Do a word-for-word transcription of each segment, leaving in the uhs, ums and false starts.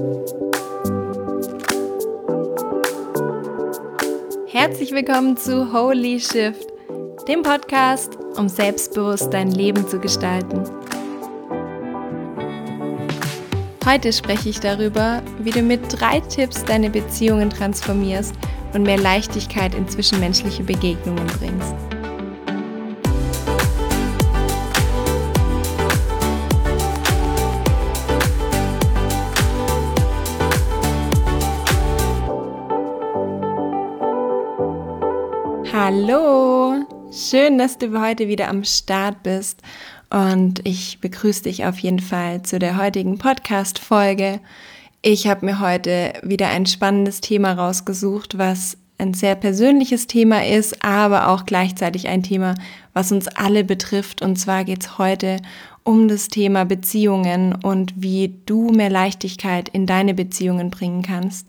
Herzlich willkommen zu Holy Shift, dem Podcast, um selbstbewusst dein Leben zu gestalten. Heute spreche ich darüber, wie du mit drei Tipps deine Beziehungen transformierst und mehr Leichtigkeit in zwischenmenschliche Begegnungen bringst. Hallo, schön, dass du heute wieder am Start bist und ich begrüße dich auf jeden Fall zu der heutigen Podcast-Folge. Ich habe mir heute wieder ein spannendes Thema rausgesucht, was ein sehr persönliches Thema ist, aber auch gleichzeitig ein Thema, was uns alle betrifft. Und zwar geht es heute um das Thema Beziehungen und wie du mehr Leichtigkeit in deine Beziehungen bringen kannst.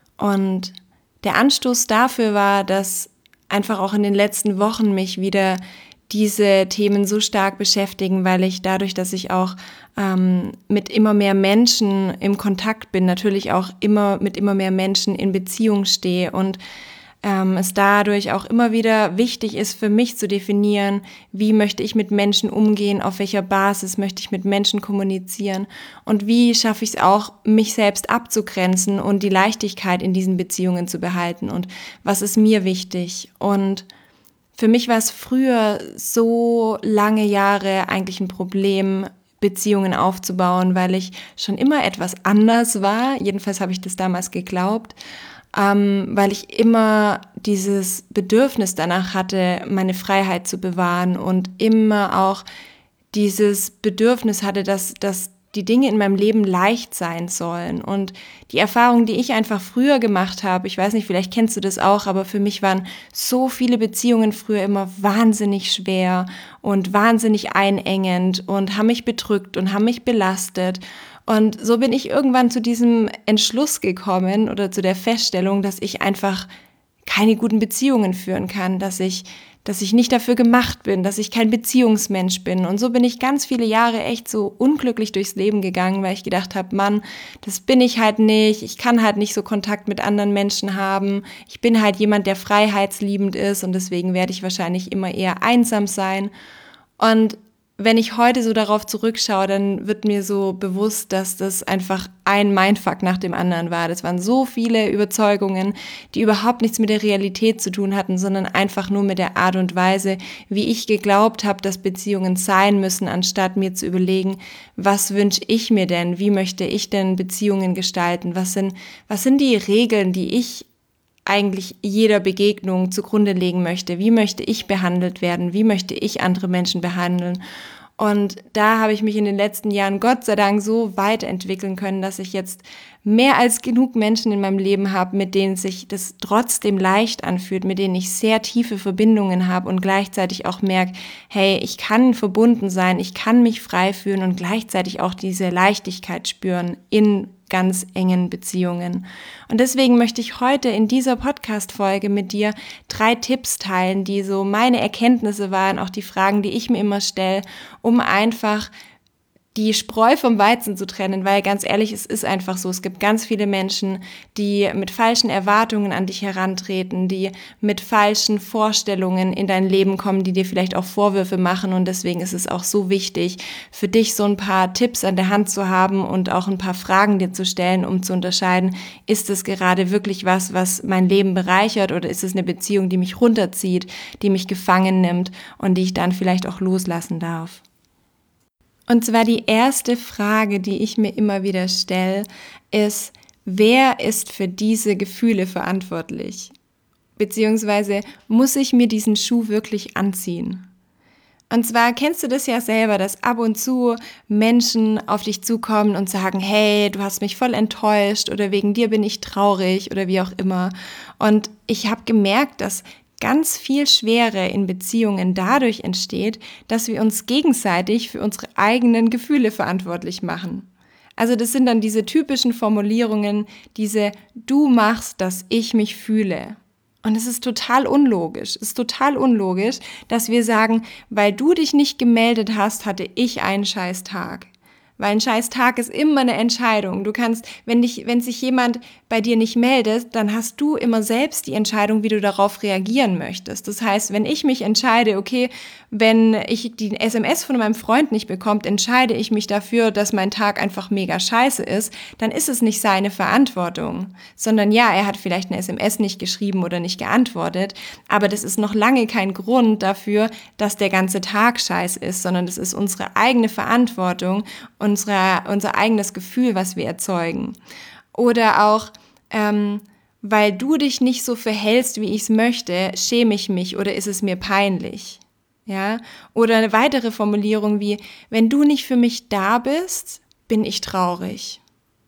Und der Anstoß dafür war, dass einfach auch in den letzten Wochen mich wieder diese Themen so stark beschäftigen, weil ich dadurch, dass ich auch ähm, mit immer mehr Menschen im Kontakt bin, natürlich auch immer mit immer mehr Menschen in Beziehung stehe und ähm, es dadurch auch immer wieder wichtig ist für mich zu definieren, wie möchte ich mit Menschen umgehen, auf welcher Basis möchte ich mit Menschen kommunizieren und wie schaffe ich es auch, mich selbst abzugrenzen und die Leichtigkeit in diesen Beziehungen zu behalten und was ist mir wichtig. Und für mich war es früher so lange Jahre eigentlich ein Problem, Beziehungen aufzubauen, weil ich schon immer etwas anders war. Jedenfalls habe ich das damals geglaubt, ähm, weil ich immer dieses Bedürfnis danach hatte, meine Freiheit zu bewahren und immer auch dieses Bedürfnis hatte, dass, dass die Dinge in meinem Leben leicht sein sollen. Und die Erfahrung, die ich einfach früher gemacht habe, ich weiß nicht, vielleicht kennst du das auch, aber für mich waren so viele Beziehungen früher immer wahnsinnig schwer und wahnsinnig einengend und haben mich bedrückt und haben mich belastet. Und so bin ich irgendwann zu diesem Entschluss gekommen oder zu der Feststellung, dass ich einfach keine guten Beziehungen führen kann, dass ich dass ich nicht dafür gemacht bin, dass ich kein Beziehungsmensch bin. Und so bin ich ganz viele Jahre echt so unglücklich durchs Leben gegangen, weil ich gedacht habe, Mann, das bin ich halt nicht, ich kann halt nicht so Kontakt mit anderen Menschen haben, ich bin halt jemand, der freiheitsliebend ist und deswegen werde ich wahrscheinlich immer eher einsam sein. Und wenn ich heute so darauf zurückschaue, dann wird mir so bewusst, dass das einfach ein Mindfuck nach dem anderen war. Das waren so viele Überzeugungen, die überhaupt nichts mit der Realität zu tun hatten, sondern einfach nur mit der Art und Weise, wie ich geglaubt habe, dass Beziehungen sein müssen, anstatt mir zu überlegen, was wünsche ich mir denn? Wie möchte ich denn Beziehungen gestalten? Was sind, was sind die Regeln, die ich eigentlich jeder Begegnung zugrunde legen möchte. Wie möchte ich behandelt werden? Wie möchte ich andere Menschen behandeln? Und da habe ich mich in den letzten Jahren Gott sei Dank so weiterentwickeln können, dass ich jetzt mehr als genug Menschen in meinem Leben habe, mit denen sich das trotzdem leicht anfühlt, mit denen ich sehr tiefe Verbindungen habe und gleichzeitig auch merke, hey, ich kann verbunden sein, ich kann mich frei fühlen und gleichzeitig auch diese Leichtigkeit spüren in ganz engen Beziehungen. Und deswegen möchte ich heute in dieser Podcast-Folge mit dir drei Tipps teilen, die so meine Erkenntnisse waren, auch die Fragen, die ich mir immer stelle, um einfach die Spreu vom Weizen zu trennen, weil ganz ehrlich, es ist einfach so, es gibt ganz viele Menschen, die mit falschen Erwartungen an dich herantreten, die mit falschen Vorstellungen in dein Leben kommen, die dir vielleicht auch Vorwürfe machen und deswegen ist es auch so wichtig, für dich so ein paar Tipps an der Hand zu haben und auch ein paar Fragen dir zu stellen, um zu unterscheiden, ist es gerade wirklich was, was mein Leben bereichert oder ist es eine Beziehung, die mich runterzieht, die mich gefangen nimmt und die ich dann vielleicht auch loslassen darf. Und zwar die erste Frage, die ich mir immer wieder stelle, ist, wer ist für diese Gefühle verantwortlich? Beziehungsweise muss ich mir diesen Schuh wirklich anziehen? Und zwar kennst du das ja selber, dass ab und zu Menschen auf dich zukommen und sagen, hey, du hast mich voll enttäuscht oder wegen dir bin ich traurig oder wie auch immer. Und ich habe gemerkt, dass ganz viel Schwere in Beziehungen dadurch entsteht, dass wir uns gegenseitig für unsere eigenen Gefühle verantwortlich machen. Also das sind dann diese typischen Formulierungen, diese du machst, dass ich mich fühle. Und es ist total unlogisch, es ist total unlogisch, dass wir sagen, weil du dich nicht gemeldet hast, hatte ich einen scheiß Tag. Weil ein scheiß Tag ist immer eine Entscheidung. Du kannst, wenn dich, wenn sich jemand bei dir nicht meldet, dann hast du immer selbst die Entscheidung, wie du darauf reagieren möchtest. Das heißt, wenn ich mich entscheide, okay, wenn ich die S M S von meinem Freund nicht bekomme, entscheide ich mich dafür, dass mein Tag einfach mega scheiße ist, dann ist es nicht seine Verantwortung, sondern ja, er hat vielleicht eine S M S nicht geschrieben oder nicht geantwortet, aber das ist noch lange kein Grund dafür, dass der ganze Tag scheiße ist, sondern das ist unsere eigene Verantwortung, unsere, unser eigenes Gefühl, was wir erzeugen. Oder auch, ähm, weil du dich nicht so verhältst, wie ich es möchte, schäme ich mich oder ist es mir peinlich. Ja? Oder eine weitere Formulierung wie, wenn du nicht für mich da bist, bin ich traurig.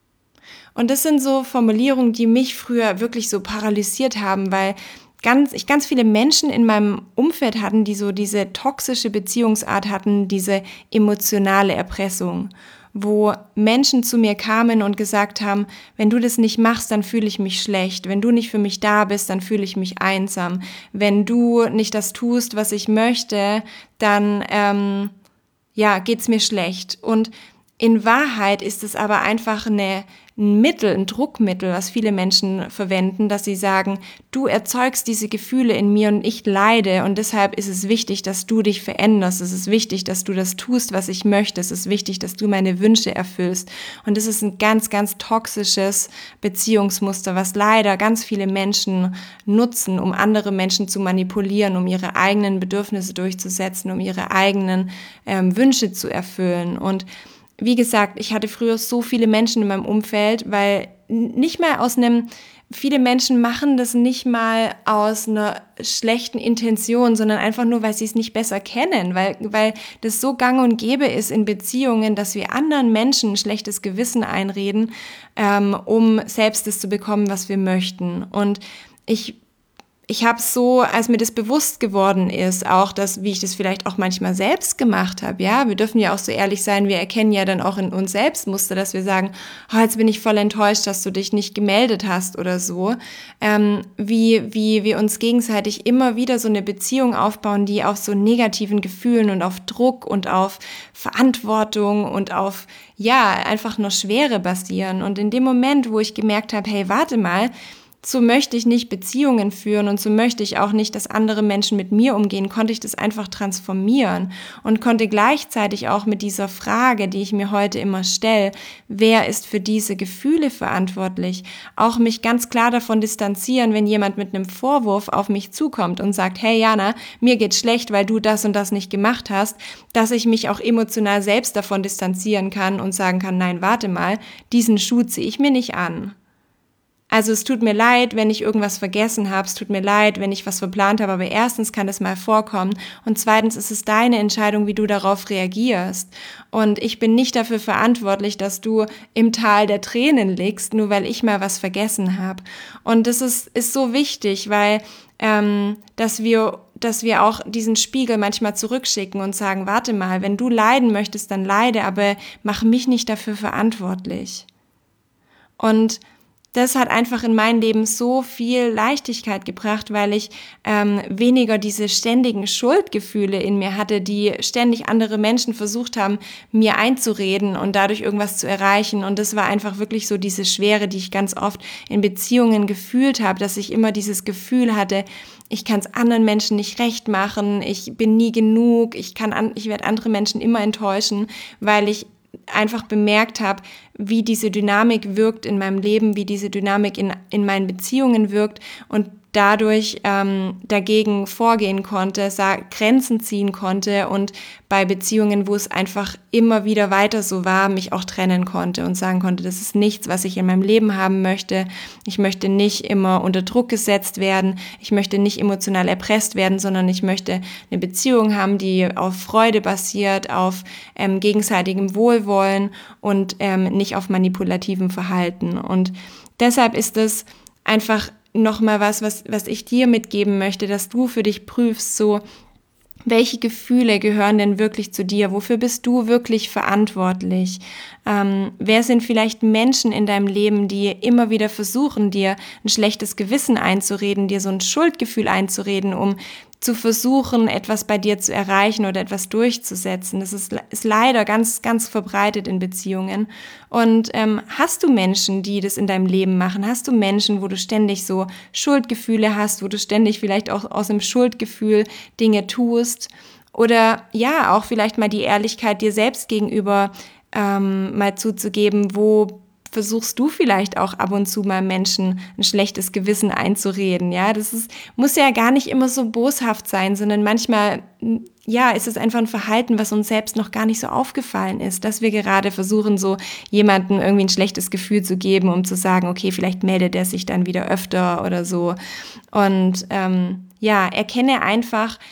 Und das sind so Formulierungen, die mich früher wirklich so paralysiert haben, weil ganz, ich ganz viele Menschen in meinem Umfeld hatten, die so diese toxische Beziehungsart hatten, diese emotionale Erpressung, wo Menschen zu mir kamen und gesagt haben, wenn du das nicht machst, dann fühle ich mich schlecht. Wenn du nicht für mich da bist, dann fühle ich mich einsam. Wenn du nicht das tust, was ich möchte, dann ähm, ja, geht's mir schlecht. Und in Wahrheit ist es aber einfach eine, ein Mittel, ein Druckmittel, was viele Menschen verwenden, dass sie sagen, du erzeugst diese Gefühle in mir und ich leide und deshalb ist es wichtig, dass du dich veränderst. Es ist wichtig, dass du das tust, was ich möchte. Es ist wichtig, dass du meine Wünsche erfüllst. Und das ist ein ganz, ganz toxisches Beziehungsmuster, was leider ganz viele Menschen nutzen, um andere Menschen zu manipulieren, um ihre eigenen Bedürfnisse durchzusetzen, um ihre eigenen ähm, Wünsche zu erfüllen. Und wie gesagt, ich hatte früher so viele Menschen in meinem Umfeld, weil nicht mal aus einem, viele Menschen machen das nicht mal aus einer schlechten Intention, sondern einfach nur, weil sie es nicht besser kennen, weil, weil das so gang und gäbe ist in Beziehungen, dass wir anderen Menschen ein schlechtes Gewissen einreden, ähm, um selbst das zu bekommen, was wir möchten. Und ich Ich habe so, als mir das bewusst geworden ist, auch das, wie ich das vielleicht auch manchmal selbst gemacht habe, ja, wir dürfen ja auch so ehrlich sein, wir erkennen ja dann auch in uns selbst Muster, dass wir sagen, oh, jetzt bin ich voll enttäuscht, dass du dich nicht gemeldet hast oder so, ähm, wie, wie wir uns gegenseitig immer wieder so eine Beziehung aufbauen, die auf so negativen Gefühlen und auf Druck und auf Verantwortung und auf, ja, einfach nur Schwere basieren. Und in dem Moment, wo ich gemerkt habe, hey, warte mal, so möchte ich nicht Beziehungen führen und so möchte ich auch nicht, dass andere Menschen mit mir umgehen, konnte ich das einfach transformieren und konnte gleichzeitig auch mit dieser Frage, die ich mir heute immer stelle, wer ist für diese Gefühle verantwortlich, auch mich ganz klar davon distanzieren, wenn jemand mit einem Vorwurf auf mich zukommt und sagt, hey Jana, mir geht's schlecht, weil du das und das nicht gemacht hast, dass ich mich auch emotional selbst davon distanzieren kann und sagen kann, nein, warte mal, diesen Schuh ziehe ich mir nicht an. Also es tut mir leid, wenn ich irgendwas vergessen habe, es tut mir leid, wenn ich was verplant habe, aber erstens kann das mal vorkommen und zweitens ist es deine Entscheidung, wie du darauf reagierst. Und ich bin nicht dafür verantwortlich, dass du im Tal der Tränen liegst, nur weil ich mal was vergessen habe. Und das ist, ist so wichtig, weil ähm, dass wir dass wir auch diesen Spiegel manchmal zurückschicken und sagen, warte mal, wenn du leiden möchtest, dann leide, aber mach mich nicht dafür verantwortlich. Und das hat einfach in mein Leben so viel Leichtigkeit gebracht, weil ich ähm, weniger diese ständigen Schuldgefühle in mir hatte, die ständig andere Menschen versucht haben, mir einzureden und dadurch irgendwas zu erreichen. Und das war einfach wirklich so diese Schwere, die ich ganz oft in Beziehungen gefühlt habe, dass ich immer dieses Gefühl hatte, ich kann es anderen Menschen nicht recht machen, ich bin nie genug, ich kann an, ich werde andere Menschen immer enttäuschen, weil ich einfach bemerkt habe, wie diese Dynamik wirkt in meinem Leben, wie diese Dynamik in, in meinen Beziehungen wirkt und dadurch ähm, dagegen vorgehen konnte, Grenzen ziehen konnte und bei Beziehungen, wo es einfach immer wieder weiter so war, mich auch trennen konnte und sagen konnte, das ist nichts, was ich in meinem Leben haben möchte. Ich möchte nicht immer unter Druck gesetzt werden. Ich möchte nicht emotional erpresst werden, sondern ich möchte eine Beziehung haben, die auf Freude basiert, auf ähm, gegenseitigem Wohlwollen und ähm, nicht auf manipulativem Verhalten. Und deshalb ist es einfach nochmal was, was, was ich dir mitgeben möchte, dass du für dich prüfst, so, welche Gefühle gehören denn wirklich zu dir? Wofür bist du wirklich verantwortlich? Ähm, wer sind vielleicht Menschen in deinem Leben, die immer wieder versuchen, dir ein schlechtes Gewissen einzureden, dir so ein Schuldgefühl einzureden, um zu versuchen, etwas bei dir zu erreichen oder etwas durchzusetzen. Das ist, ist leider ganz, ganz verbreitet in Beziehungen. Und ähm, hast du Menschen, die das in deinem Leben machen? Hast du Menschen, wo du ständig so Schuldgefühle hast, wo du ständig vielleicht auch aus einem Schuldgefühl Dinge tust? Oder ja, auch vielleicht mal die Ehrlichkeit dir selbst gegenüber ähm, mal zuzugeben, wo versuchst du vielleicht auch ab und zu mal Menschen ein schlechtes Gewissen einzureden, ja, das ist, muss ja gar nicht immer so boshaft sein, sondern manchmal, ja, ist es einfach ein Verhalten, was uns selbst noch gar nicht so aufgefallen ist, dass wir gerade versuchen, so jemandem irgendwie ein schlechtes Gefühl zu geben, um zu sagen, okay, vielleicht meldet er sich dann wieder öfter oder so. Und ähm, ja, erkenne einfach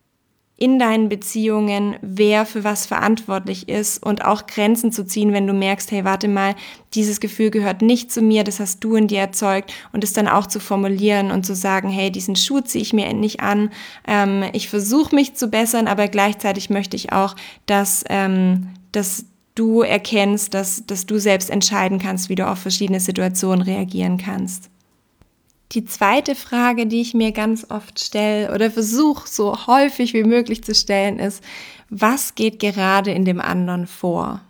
in deinen Beziehungen, wer für was verantwortlich ist und auch Grenzen zu ziehen, wenn du merkst, hey, warte mal, dieses Gefühl gehört nicht zu mir, das hast du in dir erzeugt, und es dann auch zu formulieren und zu sagen, hey, diesen Schuh ziehe ich mir nicht an, ähm, ich versuche mich zu bessern, aber gleichzeitig möchte ich auch, dass, ähm, dass du erkennst, dass, dass du selbst entscheiden kannst, wie du auf verschiedene Situationen reagieren kannst. Die zweite Frage, die ich mir ganz oft stelle oder versuche so häufig wie möglich zu stellen, ist, was geht gerade in dem anderen vor?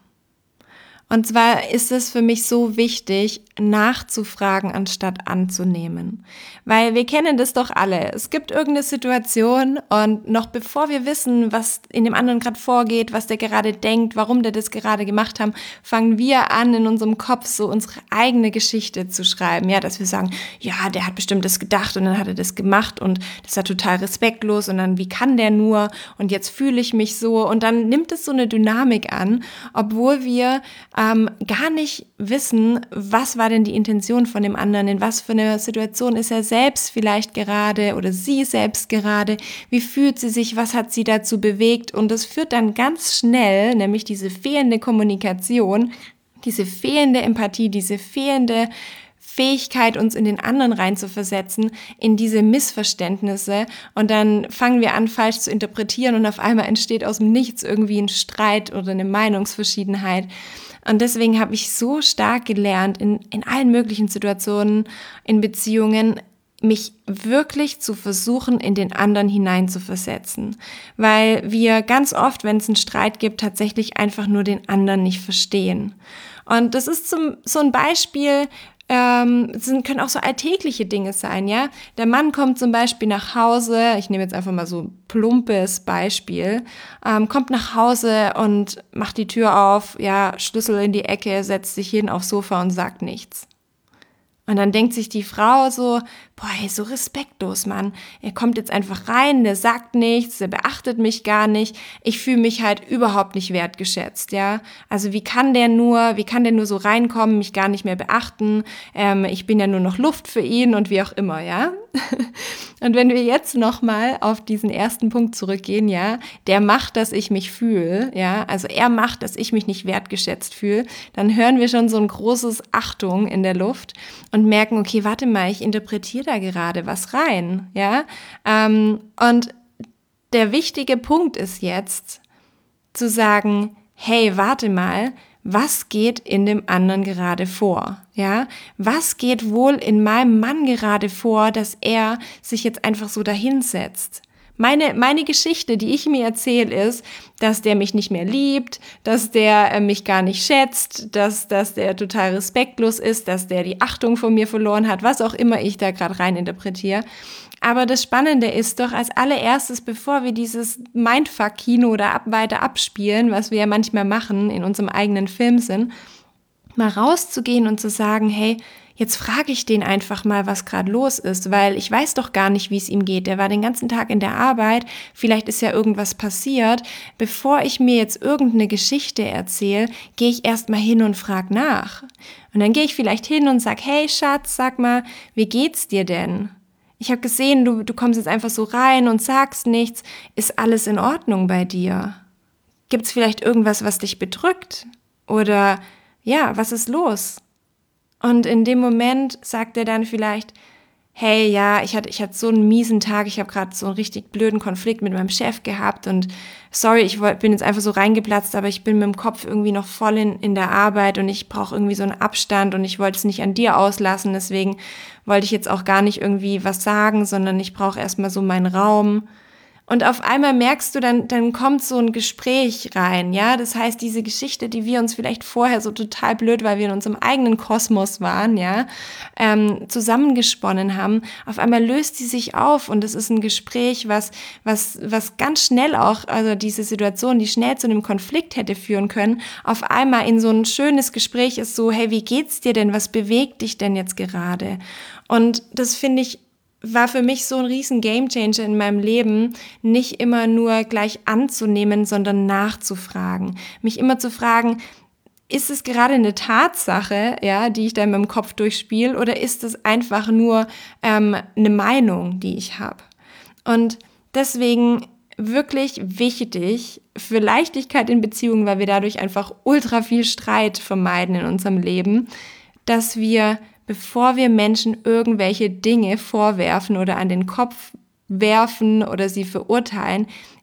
Und zwar ist es für mich so wichtig, nachzufragen, anstatt anzunehmen. Weil wir kennen das doch alle. Es gibt irgendeine Situation und noch bevor wir wissen, was in dem anderen gerade vorgeht, was der gerade denkt, warum der das gerade gemacht haben, fangen wir an, in unserem Kopf so unsere eigene Geschichte zu schreiben. Ja, dass wir sagen, ja, der hat bestimmt das gedacht und dann hat er das gemacht und das war total respektlos und dann, wie kann der nur? Und jetzt fühle ich mich so. Und dann nimmt es so eine Dynamik an, obwohl wir ähm, gar nicht wissen, was war denn die Intention von dem anderen, in was für eine Situation ist er selbst vielleicht gerade oder sie selbst gerade, wie fühlt sie sich, was hat sie dazu bewegt, und das führt dann ganz schnell, nämlich diese fehlende Kommunikation, diese fehlende Empathie, diese fehlende Fähigkeit, uns in den anderen reinzuversetzen, in diese Missverständnisse, und dann fangen wir an, falsch zu interpretieren und auf einmal entsteht aus dem Nichts irgendwie ein Streit oder eine Meinungsverschiedenheit. Und deswegen habe ich so stark gelernt, in, in allen möglichen Situationen, in Beziehungen, mich wirklich zu versuchen, in den anderen hineinzuversetzen. Weil wir ganz oft, wenn es einen Streit gibt, tatsächlich einfach nur den anderen nicht verstehen. Und das ist zum, so ein Beispiel, Ähm, es sind, können auch so alltägliche Dinge sein, ja. Der Mann kommt zum Beispiel nach Hause, ich nehme jetzt einfach mal so ein plumpes Beispiel, ähm, kommt nach Hause und macht die Tür auf, ja, Schlüssel in die Ecke, setzt sich hin aufs Sofa und sagt nichts. Und dann denkt sich die Frau so, boah, ey, so respektlos, Mann. Er kommt jetzt einfach rein, der sagt nichts, der beachtet mich gar nicht. Ich fühle mich halt überhaupt nicht wertgeschätzt, ja. Also wie kann der nur, wie kann der nur so reinkommen, mich gar nicht mehr beachten? Ähm, ich bin ja nur noch Luft für ihn und wie auch immer, ja. Und wenn wir jetzt nochmal auf diesen ersten Punkt zurückgehen, ja, der macht, dass ich mich fühle, ja, also er macht, dass ich mich nicht wertgeschätzt fühle, dann hören wir schon so ein großes Achtung in der Luft und merken, okay, warte mal, ich interpretiere da gerade was rein, ja, ähm, und der wichtige Punkt ist jetzt, zu sagen, hey, warte mal, was geht in dem anderen gerade vor, ja? Was geht wohl in meinem Mann gerade vor, dass er sich jetzt einfach so dahinsetzt? Meine, meine Geschichte, die ich mir erzähle, ist, dass der mich nicht mehr liebt, dass der äh, mich gar nicht schätzt, dass, dass der total respektlos ist, dass der die Achtung von mir verloren hat, was auch immer ich da gerade rein interpretiere. Aber das Spannende ist doch als allererstes, bevor wir dieses Mindfuck-Kino oder ab, weiter abspielen, was wir ja manchmal machen in unserem eigenen Film sind, mal rauszugehen und zu sagen, hey, jetzt frage ich den einfach mal, was gerade los ist, weil ich weiß doch gar nicht, wie es ihm geht. Der war den ganzen Tag in der Arbeit, vielleicht ist ja irgendwas passiert. Bevor ich mir jetzt irgendeine Geschichte erzähle, gehe ich erst mal hin und frage nach. Und dann gehe ich vielleicht hin und sage, hey Schatz, sag mal, wie geht's dir denn? Ich habe gesehen, du, du kommst jetzt einfach so rein und sagst nichts. Ist alles in Ordnung bei dir? Gibt's vielleicht irgendwas, was dich bedrückt? Oder ja, was ist los? Und in dem Moment sagt er dann vielleicht, hey, ja, ich hatte, ich hatte so einen miesen Tag, ich habe gerade so einen richtig blöden Konflikt mit meinem Chef gehabt und sorry, ich wollt, bin jetzt einfach so reingeplatzt, aber ich bin mit dem Kopf irgendwie noch voll in, in der Arbeit und ich brauche irgendwie so einen Abstand und ich wollte es nicht an dir auslassen, deswegen wollte ich jetzt auch gar nicht irgendwie was sagen, sondern ich brauche erstmal so meinen Raum. Und auf einmal merkst du, dann, dann kommt so ein Gespräch rein, ja. Das heißt, diese Geschichte, die wir uns vielleicht vorher so total blöd, weil wir in unserem eigenen Kosmos waren, ja, ähm, zusammengesponnen haben, auf einmal löst sie sich auf und es ist ein Gespräch, was, was, was ganz schnell auch, also diese Situation, die schnell zu einem Konflikt hätte führen können, auf einmal in so ein schönes Gespräch ist so, hey, wie geht's dir denn? Was bewegt dich denn jetzt gerade? Und das finde ich, war für mich so ein riesen Gamechanger in meinem Leben, nicht immer nur gleich anzunehmen, sondern nachzufragen. Mich immer zu fragen, ist es gerade eine Tatsache, ja, die ich da in meinem Kopf durchspiele, oder ist es einfach nur ähm, eine Meinung, die ich habe? Und deswegen wirklich wichtig für Leichtigkeit in Beziehungen, weil wir dadurch einfach ultra viel Streit vermeiden in unserem Leben, dass wir, bevor wir Menschen irgendwelche Dinge vorwerfen oder an den Kopf werfen oder sie verurteilen,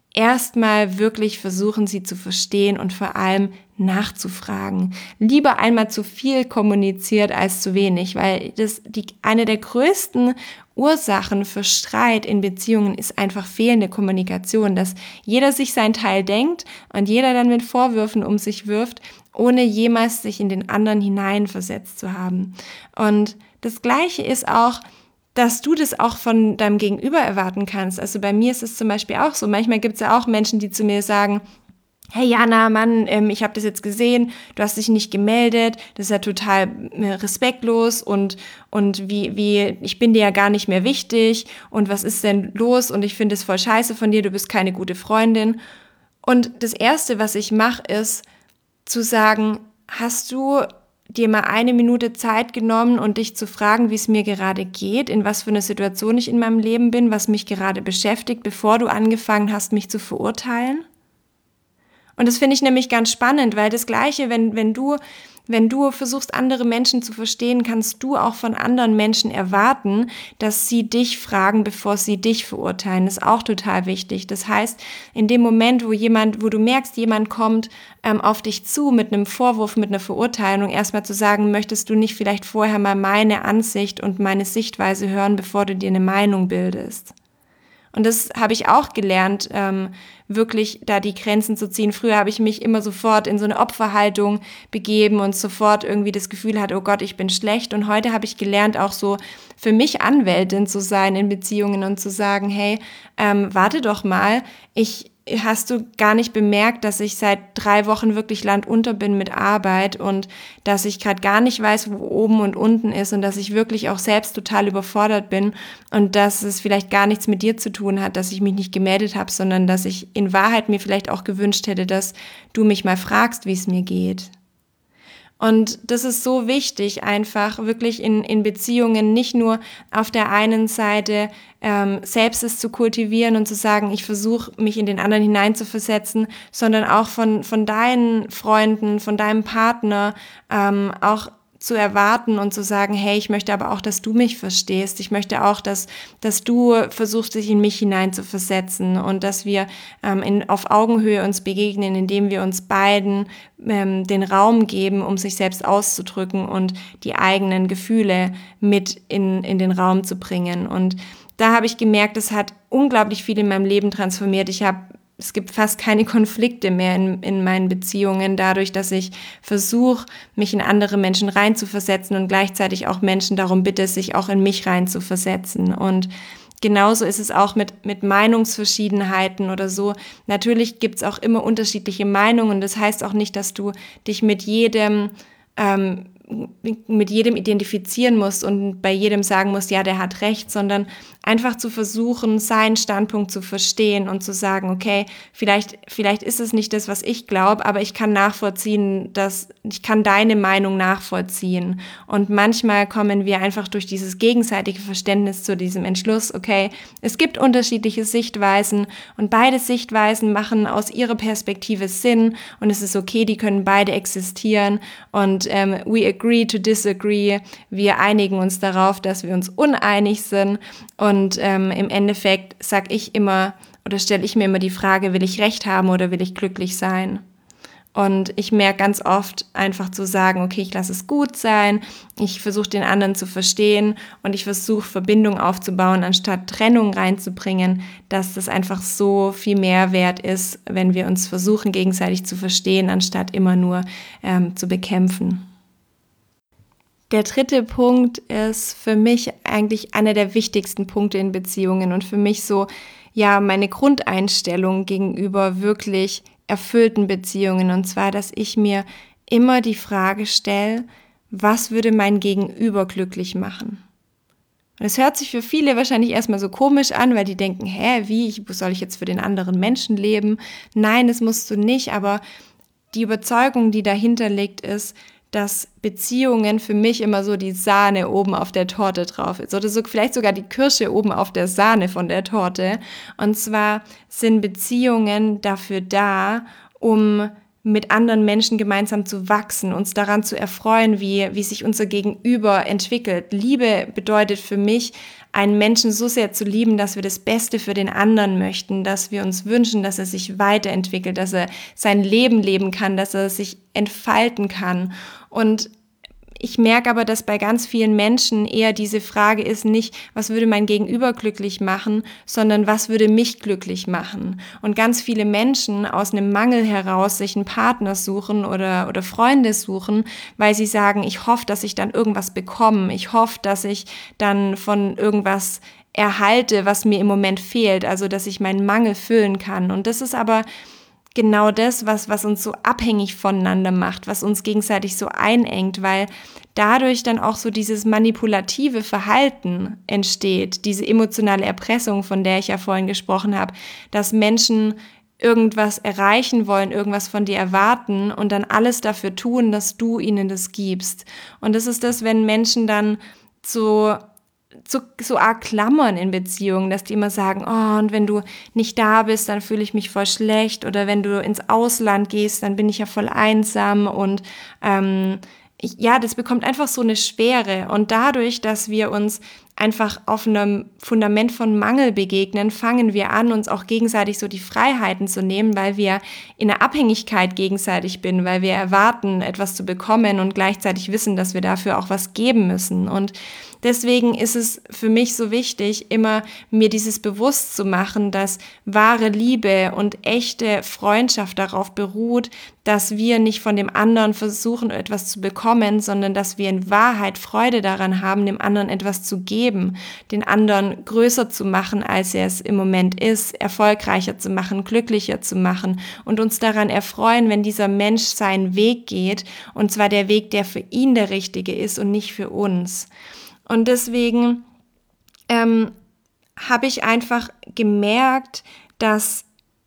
erstmal wirklich versuchen, sie zu verstehen und vor allem nachzufragen. Lieber einmal zu viel kommuniziert als zu wenig, weil das die eine der größten Ursachen für Streit in Beziehungen ist einfach fehlende Kommunikation, dass jeder sich sein Teil denkt und jeder dann mit Vorwürfen um sich wirft, ohne jemals sich in den anderen hineinversetzt zu haben. Und das Gleiche ist auch, dass du das auch von deinem Gegenüber erwarten kannst. Also bei mir ist es zum Beispiel auch so. Manchmal gibt es ja auch Menschen, die zu mir sagen, hey Jana, Mann, ähm, ich habe das jetzt gesehen, du hast dich nicht gemeldet, das ist ja total äh, respektlos und und wie wie ich bin dir ja gar nicht mehr wichtig und was ist denn los und ich finde es voll scheiße von dir, du bist keine gute Freundin. Und das Erste, was ich mache, ist zu sagen, hast du dir mal eine Minute Zeit genommen und dich zu fragen, wie es mir gerade geht, in was für eine Situation ich in meinem Leben bin, was mich gerade beschäftigt, bevor du angefangen hast, mich zu verurteilen? Und das finde ich nämlich ganz spannend, weil das Gleiche, wenn, wenn du, wenn du versuchst, andere Menschen zu verstehen, kannst du auch von anderen Menschen erwarten, dass sie dich fragen, bevor sie dich verurteilen. Das ist auch total wichtig. Das heißt, in dem Moment, wo jemand, wo du merkst, jemand kommt ähm, auf dich zu mit einem Vorwurf, mit einer Verurteilung, erstmal zu sagen, möchtest du nicht vielleicht vorher mal meine Ansicht und meine Sichtweise hören, bevor du dir eine Meinung bildest? Und das habe ich auch gelernt, ähm, wirklich da die Grenzen zu ziehen. Früher habe ich mich immer sofort in so eine Opferhaltung begeben und sofort irgendwie das Gefühl hatte, oh Gott, ich bin schlecht. Und heute habe ich gelernt, auch so für mich Anwältin zu sein in Beziehungen und zu sagen, hey, ähm, warte doch mal, ich hast du gar nicht bemerkt, dass ich seit drei Wochen wirklich landunter bin mit Arbeit und dass ich gerade gar nicht weiß, wo oben und unten ist und dass ich wirklich auch selbst total überfordert bin und dass es vielleicht gar nichts mit dir zu tun hat, dass ich mich nicht gemeldet habe, sondern dass ich in Wahrheit mir vielleicht auch gewünscht hätte, dass du mich mal fragst, wie es mir geht. Und das ist so wichtig, einfach wirklich in, in Beziehungen nicht nur auf der einen Seite ähm, selbst es zu kultivieren und zu sagen, ich versuche mich in den anderen hineinzuversetzen, sondern auch von, von deinen Freunden, von deinem Partner ähm, auch zu erwarten und zu sagen, hey, ich möchte aber auch, dass du mich verstehst. Ich möchte auch, dass dass du versuchst, dich in mich hineinzuversetzen und dass wir ähm, in, auf Augenhöhe uns begegnen, indem wir uns beiden ähm, den Raum geben, um sich selbst auszudrücken und die eigenen Gefühle mit in, in den Raum zu bringen. Und da habe ich gemerkt, es hat unglaublich viel in meinem Leben transformiert. Ich habe Es gibt fast keine Konflikte mehr in, in meinen Beziehungen, dadurch, dass ich versuche, mich in andere Menschen reinzuversetzen und gleichzeitig auch Menschen darum bitte, sich auch in mich reinzuversetzen. Und genauso ist es auch mit, mit Meinungsverschiedenheiten oder so. Natürlich gibt es auch immer unterschiedliche Meinungen. Das heißt auch nicht, dass du dich mit jedem ähm, mit jedem identifizieren musst und bei jedem sagen musst, ja, der hat recht, sondern einfach zu versuchen, seinen Standpunkt zu verstehen und zu sagen, okay, vielleicht, vielleicht ist es nicht das, was ich glaube, aber ich kann nachvollziehen, dass ich kann deine Meinung nachvollziehen. Und manchmal kommen wir einfach durch dieses gegenseitige Verständnis zu diesem Entschluss, okay, es gibt unterschiedliche Sichtweisen und beide Sichtweisen machen aus ihrer Perspektive Sinn und es ist okay, die können beide existieren und ähm, we agree to disagree. Wir einigen uns darauf, dass wir uns uneinig sind und ähm, im Endeffekt sage ich immer oder stelle ich mir immer die Frage, will ich Recht haben oder will ich glücklich sein? Und ich merke ganz oft einfach zu sagen, okay, ich lasse es gut sein, ich versuche den anderen zu verstehen und ich versuche Verbindung aufzubauen, anstatt Trennung reinzubringen, dass das einfach so viel mehr wert ist, wenn wir uns versuchen, gegenseitig zu verstehen, anstatt immer nur ähm, zu bekämpfen. Der dritte Punkt ist für mich eigentlich einer der wichtigsten Punkte in Beziehungen und für mich so, ja, meine Grundeinstellung gegenüber wirklich erfüllten Beziehungen. Und zwar, dass ich mir immer die Frage stelle, was würde mein Gegenüber glücklich machen? Und es hört sich für viele wahrscheinlich erstmal so komisch an, weil die denken, hä, wie, soll ich jetzt für den anderen Menschen leben? Nein, das musst du nicht, aber die Überzeugung, die dahinter liegt, ist, dass Beziehungen für mich immer so die Sahne oben auf der Torte drauf ist oder so vielleicht sogar die Kirsche oben auf der Sahne von der Torte. Und zwar sind Beziehungen dafür da, um mit anderen Menschen gemeinsam zu wachsen, uns daran zu erfreuen, wie, wie sich unser Gegenüber entwickelt. Liebe bedeutet für mich, einen Menschen so sehr zu lieben, dass wir das Beste für den anderen möchten, dass wir uns wünschen, dass er sich weiterentwickelt, dass er sein Leben leben kann, dass er sich entfalten kann. Und ich merke aber, dass bei ganz vielen Menschen eher diese Frage ist nicht, was würde mein Gegenüber glücklich machen, sondern was würde mich glücklich machen. Und ganz viele Menschen aus einem Mangel heraus sich einen Partner suchen oder, oder Freunde suchen, weil sie sagen, ich hoffe, dass ich dann irgendwas bekomme. Ich hoffe, dass ich dann von irgendwas erhalte, was mir im Moment fehlt, also dass ich meinen Mangel füllen kann. Und das ist aber genau das, was, was uns so abhängig voneinander macht, was uns gegenseitig so einengt, weil dadurch dann auch so dieses manipulative Verhalten entsteht, diese emotionale Erpressung, von der ich ja vorhin gesprochen habe, dass Menschen irgendwas erreichen wollen, irgendwas von dir erwarten und dann alles dafür tun, dass du ihnen das gibst. Und das ist das, wenn Menschen dann so So, so arg klammern in Beziehungen, dass die immer sagen, oh, und wenn du nicht da bist, dann fühle ich mich voll schlecht oder wenn du ins Ausland gehst, dann bin ich ja voll einsam und ähm, ich, ja, das bekommt einfach so eine Schwere und dadurch, dass wir uns einfach auf einem Fundament von Mangel begegnen, fangen wir an, uns auch gegenseitig so die Freiheiten zu nehmen, weil wir in einer Abhängigkeit gegenseitig bin, weil wir erwarten, etwas zu bekommen und gleichzeitig wissen, dass wir dafür auch was geben müssen. Und deswegen ist es für mich so wichtig, immer mir dieses bewusst zu machen, dass wahre Liebe und echte Freundschaft darauf beruht, dass wir nicht von dem anderen versuchen, etwas zu bekommen, sondern dass wir in Wahrheit Freude daran haben, dem anderen etwas zu geben, den anderen größer zu machen, als er es im Moment ist, erfolgreicher zu machen, glücklicher zu machen und uns daran erfreuen, wenn dieser Mensch seinen Weg geht, und zwar der Weg, der für ihn der richtige ist und nicht für uns. Und deswegen ähm, habe ich einfach gemerkt, dass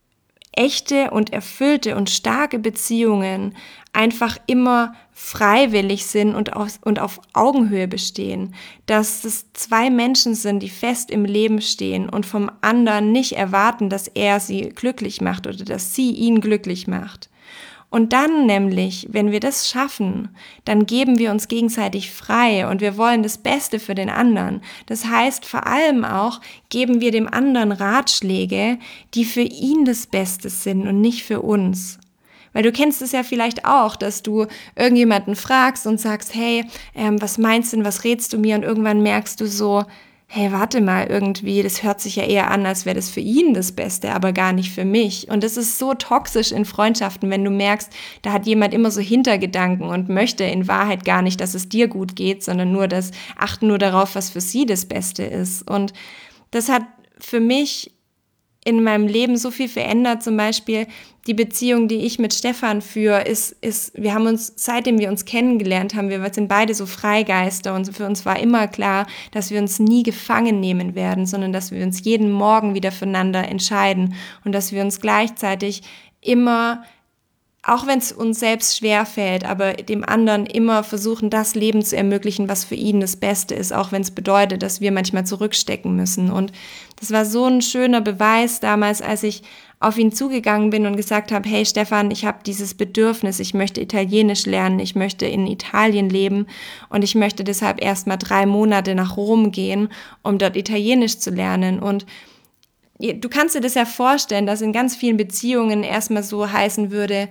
echte und erfüllte und starke Beziehungen einfach immer freiwillig sind und auf, und auf Augenhöhe bestehen. Dass es zwei Menschen sind, die fest im Leben stehen und vom anderen nicht erwarten, dass er sie glücklich macht oder dass sie ihn glücklich macht. Und dann nämlich, wenn wir das schaffen, dann geben wir uns gegenseitig frei und wir wollen das Beste für den anderen. Das heißt, vor allem auch geben wir dem anderen Ratschläge, die für ihn das Beste sind und nicht für uns. Weil du kennst es ja vielleicht auch, dass du irgendjemanden fragst und sagst, hey, ähm, was meinst du denn, was rätst du mir? Und irgendwann merkst du so, hey, warte mal, irgendwie, das hört sich ja eher an, als wäre das für ihn das Beste, aber gar nicht für mich. Und das ist so toxisch in Freundschaften, wenn du merkst, da hat jemand immer so Hintergedanken und möchte in Wahrheit gar nicht, dass es dir gut geht, sondern nur das, achten nur darauf, was für sie das Beste ist. Und das hat für mich in meinem Leben so viel verändert. Zum Beispiel die Beziehung, die ich mit Stefan führe, ist, ist, wir haben uns, seitdem wir uns kennengelernt haben, wir sind beide so Freigeister und für uns war immer klar, dass wir uns nie gefangen nehmen werden, sondern dass wir uns jeden Morgen wieder füreinander entscheiden und dass wir uns gleichzeitig immer, auch wenn es uns selbst schwerfällt, aber dem anderen immer versuchen, das Leben zu ermöglichen, was für ihn das Beste ist, auch wenn es bedeutet, dass wir manchmal zurückstecken müssen. Und das war so ein schöner Beweis damals, als ich auf ihn zugegangen bin und gesagt habe, hey Stefan, ich habe dieses Bedürfnis, ich möchte Italienisch lernen, ich möchte in Italien leben und ich möchte deshalb erst mal drei Monate nach Rom gehen, um dort Italienisch zu lernen. Und du kannst dir das ja vorstellen, dass in ganz vielen Beziehungen erstmal so heißen würde,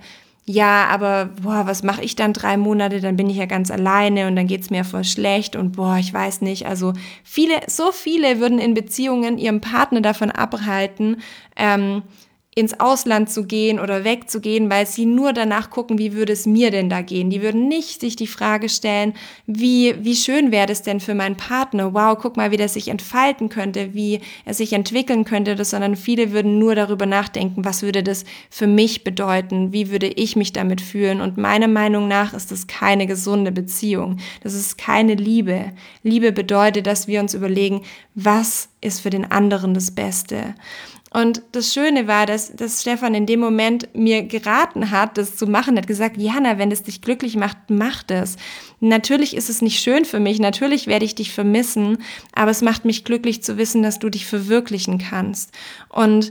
ja, aber boah, was mache ich dann drei Monate, dann bin ich ja ganz alleine und dann geht's mir voll schlecht und boah, ich weiß nicht. Also viele, so viele würden in Beziehungen ihrem Partner davon abhalten, ähm, ins Ausland zu gehen oder wegzugehen, weil sie nur danach gucken, wie würde es mir denn da gehen. Die würden nicht sich die Frage stellen, wie, wie schön wäre das denn für meinen Partner? Wow, guck mal, wie der sich entfalten könnte, wie er sich entwickeln könnte, sondern viele würden nur darüber nachdenken, was würde das für mich bedeuten? Wie würde ich mich damit fühlen? Und meiner Meinung nach ist das keine gesunde Beziehung. Das ist keine Liebe. Liebe bedeutet, dass wir uns überlegen, was ist für den anderen das Beste? Und das Schöne war, dass, dass Stefan in dem Moment mir geraten hat, das zu machen. Er hat gesagt, Jana, wenn es dich glücklich macht, mach das. Natürlich ist es nicht schön für mich, natürlich werde ich dich vermissen, aber es macht mich glücklich zu wissen, dass du dich verwirklichen kannst. Und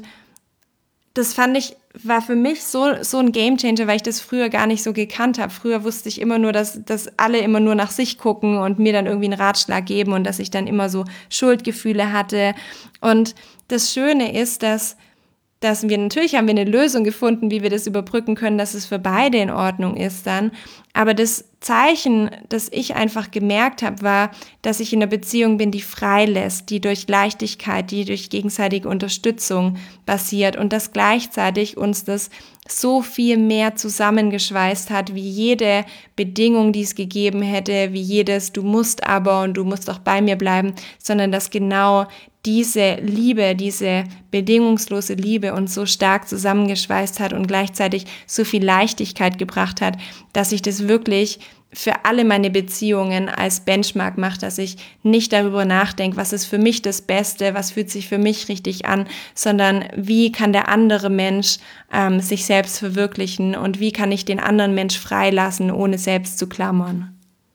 das fand ich, war für mich so, so ein Gamechanger, weil ich das früher gar nicht so gekannt habe. Früher wusste ich immer nur, dass, dass alle immer nur nach sich gucken und mir dann irgendwie einen Ratschlag geben und dass ich dann immer so Schuldgefühle hatte. Und das Schöne ist, dass, dass wir, natürlich haben wir eine Lösung gefunden, wie wir das überbrücken können, dass es für beide in Ordnung ist dann. Aber das Zeichen, das ich einfach gemerkt habe, war, dass ich in einer Beziehung bin, die frei lässt, die durch Leichtigkeit, die durch gegenseitige Unterstützung basiert und dass gleichzeitig uns das so viel mehr zusammengeschweißt hat, wie jede Bedingung, die es gegeben hätte, wie jedes du musst aber und du musst auch bei mir bleiben, sondern dass genau diese Liebe, diese bedingungslose Liebe uns so stark zusammengeschweißt hat und gleichzeitig so viel Leichtigkeit gebracht hat, dass ich das wirklich für alle meine Beziehungen als Benchmark mache, dass ich nicht darüber nachdenke, was ist für mich das Beste, was fühlt sich für mich richtig an, sondern wie kann der andere Mensch ähm, sich selbst verwirklichen und wie kann ich den anderen Mensch freilassen, ohne selbst zu klammern.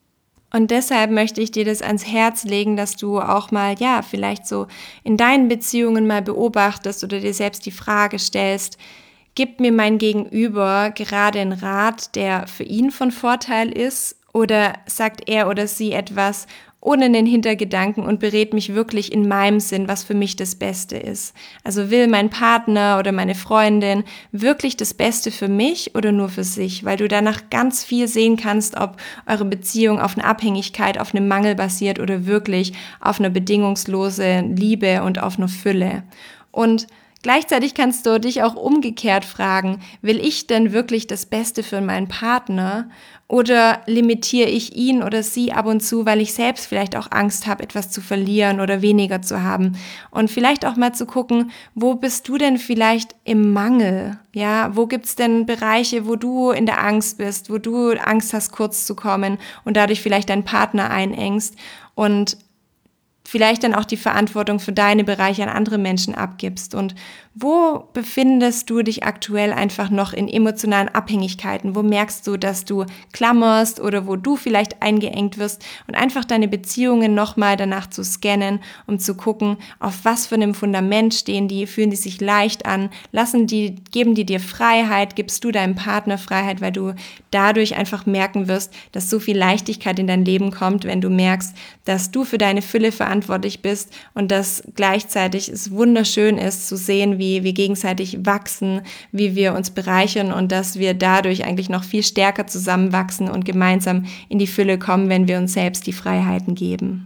Und deshalb möchte ich dir das ans Herz legen, dass du auch mal, ja, vielleicht so in deinen Beziehungen mal beobachtest oder dir selbst die Frage stellst, gibt mir mein Gegenüber gerade einen Rat, der für ihn von Vorteil ist, oder sagt er oder sie etwas ohne einen Hintergedanken und berät mich wirklich in meinem Sinn, was für mich das Beste ist. Also will mein Partner oder meine Freundin wirklich das Beste für mich oder nur für sich, weil du danach ganz viel sehen kannst, ob eure Beziehung auf einer Abhängigkeit, auf einem Mangel basiert oder wirklich auf einer bedingungslosen Liebe und auf einer Fülle. Und gleichzeitig kannst du dich auch umgekehrt fragen, will ich denn wirklich das Beste für meinen Partner oder limitiere ich ihn oder sie ab und zu, weil ich selbst vielleicht auch Angst habe, etwas zu verlieren oder weniger zu haben? Und vielleicht auch mal zu gucken, wo bist du denn vielleicht im Mangel? Ja, wo gibt's denn Bereiche, wo du in der Angst bist, wo du Angst hast, kurz zu kommen und dadurch vielleicht deinen Partner einengst und vielleicht dann auch die Verantwortung für deine Bereiche an andere Menschen abgibst. Und wo befindest du dich aktuell einfach noch in emotionalen Abhängigkeiten? Wo merkst du, dass du klammerst oder wo du vielleicht eingeengt wirst? Und einfach deine Beziehungen nochmal danach zu scannen, um zu gucken, auf was für einem Fundament stehen die, fühlen die sich leicht an, lassen die, geben die dir Freiheit, gibst du deinem Partner Freiheit, weil du dadurch einfach merken wirst, dass so viel Leichtigkeit in dein Leben kommt, wenn du merkst, dass du für deine Fülle verantwortlich bist und dass gleichzeitig es wunderschön ist zu sehen, wie wir gegenseitig wachsen, wie wir uns bereichern und dass wir dadurch eigentlich noch viel stärker zusammenwachsen und gemeinsam in die Fülle kommen, wenn wir uns selbst die Freiheiten geben.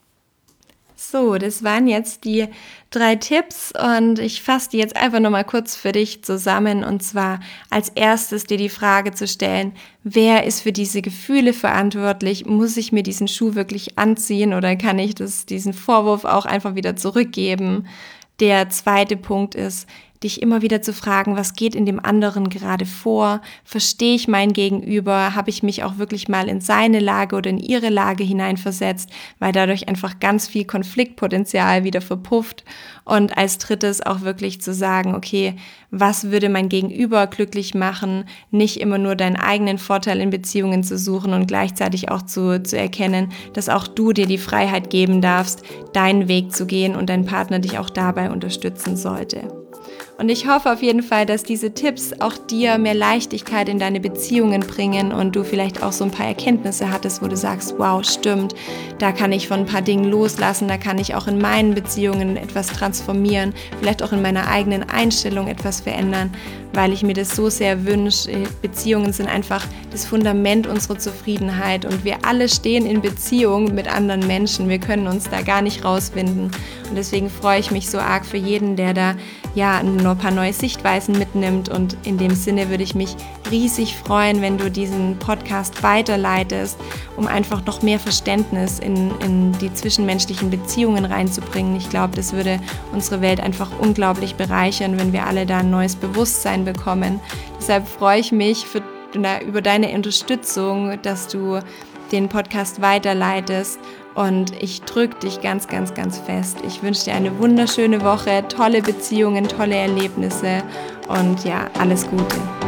So, das waren jetzt die drei Tipps und ich fasse die jetzt einfach nochmal kurz für dich zusammen und zwar als erstes dir die Frage zu stellen, wer ist für diese Gefühle verantwortlich? Muss ich mir diesen Schuh wirklich anziehen oder kann ich das, diesen Vorwurf auch einfach wieder zurückgeben? Der zweite Punkt ist, dich immer wieder zu fragen, was geht in dem anderen gerade vor? Verstehe ich mein Gegenüber? Habe ich mich auch wirklich mal in seine Lage oder in ihre Lage hineinversetzt? Weil dadurch einfach ganz viel Konfliktpotenzial wieder verpufft. Und als drittes auch wirklich zu sagen, okay, was würde mein Gegenüber glücklich machen? Nicht immer nur deinen eigenen Vorteil in Beziehungen zu suchen und gleichzeitig auch zu, zu erkennen, dass auch du dir die Freiheit geben darfst, deinen Weg zu gehen und dein Partner dich auch dabei unterstützen sollte. Und ich hoffe auf jeden Fall, dass diese Tipps auch dir mehr Leichtigkeit in deine Beziehungen bringen und du vielleicht auch so ein paar Erkenntnisse hattest, wo du sagst, wow, stimmt, da kann ich von ein paar Dingen loslassen, da kann ich auch in meinen Beziehungen etwas transformieren, vielleicht auch in meiner eigenen Einstellung etwas verändern, weil ich mir das so sehr wünsche. Beziehungen sind einfach das Fundament unserer Zufriedenheit und wir alle stehen in Beziehung mit anderen Menschen. Wir können uns da gar nicht rausfinden und deswegen freue ich mich so arg für jeden, der da ja nur ein paar neue Sichtweisen mitnimmt und in dem Sinne würde ich mich riesig freuen, wenn du diesen Podcast weiterleitest, um einfach noch mehr Verständnis in, in die zwischenmenschlichen Beziehungen reinzubringen. Ich glaube, das würde unsere Welt einfach unglaublich bereichern, wenn wir alle da ein neues Bewusstsein bekommen. Deshalb freue ich mich für, über deine Unterstützung, dass du den Podcast weiterleitest und ich drücke dich ganz, ganz, ganz fest. Ich wünsche dir eine wunderschöne Woche, tolle Beziehungen, tolle Erlebnisse und ja, alles Gute.